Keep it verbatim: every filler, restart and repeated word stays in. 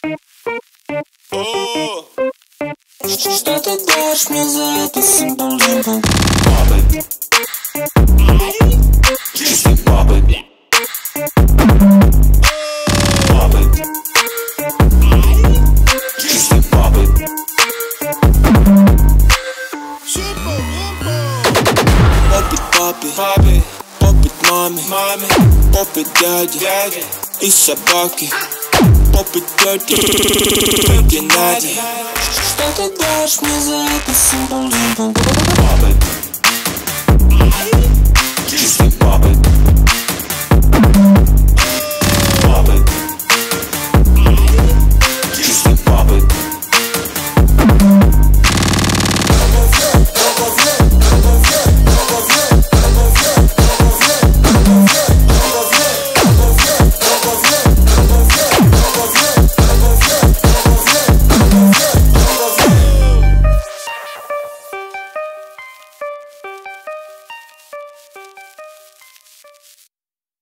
Что ты дашь мне за это simple dimple? Попы, чистые попы, попы, чистые попы. Опыт папе, Папе, опыт маме, маме, опыт дяде дяде и собаки, опыт тети, тети Нади. Что ты дашь мне за это simple dimple? Попы,